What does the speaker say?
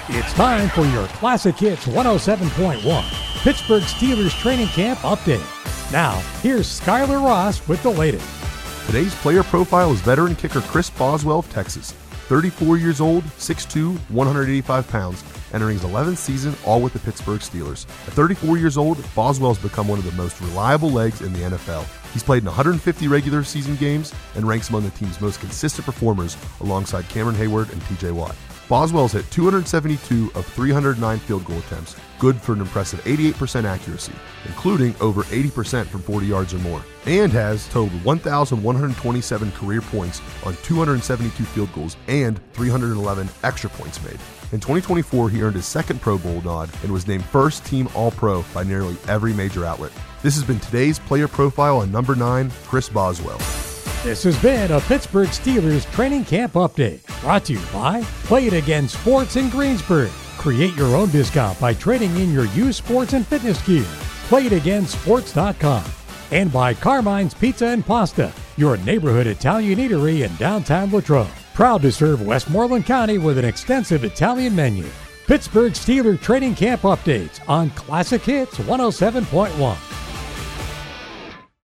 It's time for your Classic Hits 107.1 Pittsburgh Steelers training camp update. Now, here's Skylar Ross with the latest. Today's player profile is veteran kicker Chris Boswell of Texas. 34 years old, 6'2", 185 pounds, entering his 11th season, all with the Pittsburgh Steelers. At 34 years old, Boswell has become one of the most reliable legs in the NFL. He's played in 150 regular season games and ranks among the team's most consistent performers alongside Cameron Hayward and TJ Watt. Boswell's hit 272 of 309 field goal attempts, good for an impressive 88% accuracy, including over 80% from 40 yards or more, and has totaled 1,127 career points on 272 field goals and 311 extra points made. In 2024, he earned his second Pro Bowl nod and was named first team All-Pro by nearly every major outlet. This has been today's player profile on number 9, Chris Boswell. This has been a Pittsburgh Steelers training camp update, brought to you by Play It Again Sports in Greensburg. Create your own discount by trading in your used sports and fitness gear. PlayItAgainSports.com. And by Carmine's Pizza and Pasta, your neighborhood Italian eatery in downtown Latrobe. Proud to serve Westmoreland County with an extensive Italian menu. Pittsburgh Steelers training camp updates on Classic Hits 107.1.